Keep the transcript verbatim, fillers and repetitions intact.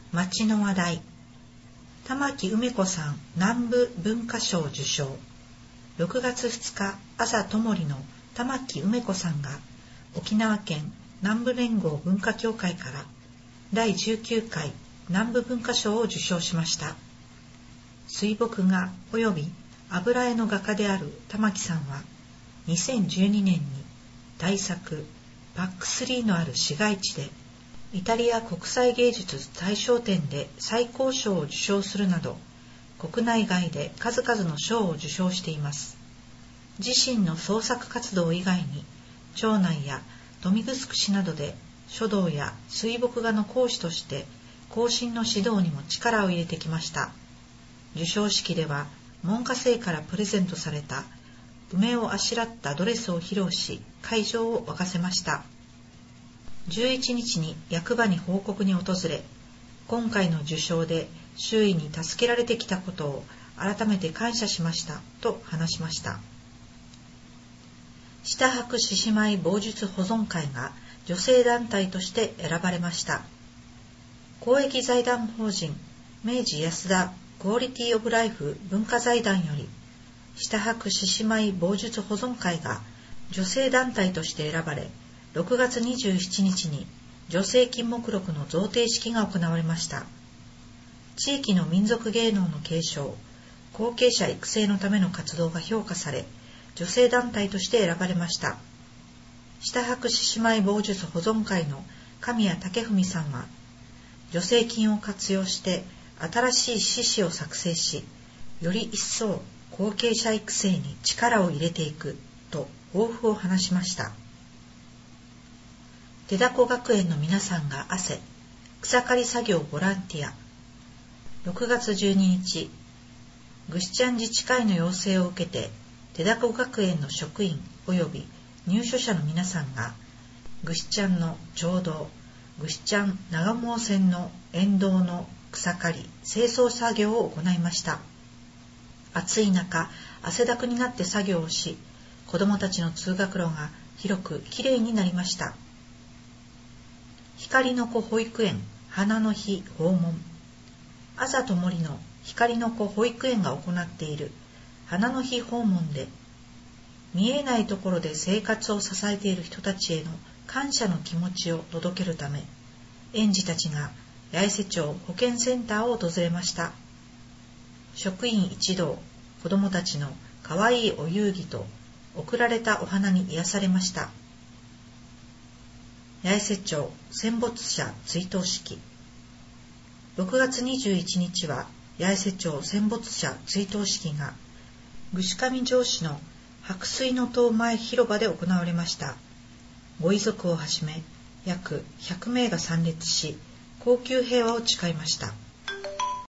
町の話題。玉木梅子さん南部文化賞受賞。ろくがつふつか、朝ともりの玉木梅子さんが沖縄県南部連合文化協会からだいじゅうきゅうかい南部文化賞を受賞しました。水墨画及び油絵の画家である玉木さんはにせんじゅうにねんに大作パックスリーのある市街地でイタリア国際芸術大賞展で最高賞を受賞するなど国内外で数々の賞を受賞しています。自身の創作活動以外に町内や豊見城市などで書道や水墨画の講師として後進の指導にも力を入れてきました。授賞式では門下生からプレゼントされた梅をあしらったドレスを披露し会場を沸かせました。じゅういちにちに役場に報告に訪れ、今回の受賞で周囲に助けられてきたことを改めて感謝しましたと話しました。下白獅子舞棒術保存会が女性団体として選ばれました。公益財団法人明治安田クオリティオブライフ文化財団より下白獅子舞棒術保存会が女性団体として選ばれ、ろくがつにじゅうしちにちに女性金目録の贈呈式が行われました。地域の民族芸能の継承、後継者育成のための活動が評価され、女性団体として選ばれました。下白獅子舞棒術保存会の神谷武文さんは、助成金を活用して新しい獅子を作成し、より一層後継者育成に力を入れていくと抱負を話しました。手だこ学園の皆さんが汗、草刈り作業ボランティア。ろくがつじゅうににち、ぐしちゃん自治会の要請を受けて、手だこ学園の職員及び入所者の皆さんが、ぐしちゃんの町道、ぐしちゃん長毛線の沿道の草刈り、清掃作業を行いました。暑い中、汗だくになって作業をし、子どもたちの通学路が広くきれいになりました。光の子保育園花の日訪問。朝ともりの光の子保育園が行っている花の日訪問で、見えないところで生活を支えている人たちへの感謝の気持ちを届けるため、園児たちが八重瀬町保健センターを訪れました。職員一同、子どもたちのかわいいお遊戯と贈られたお花に癒されました。八重瀬町戦没者追悼式。ろくがつにじゅういちにちは八重瀬町戦没者追悼式が串上城市の白水の塔前広場で行われました。ご遺族をはじめ約ひゃくめいが参列し、恒久平和を誓いました。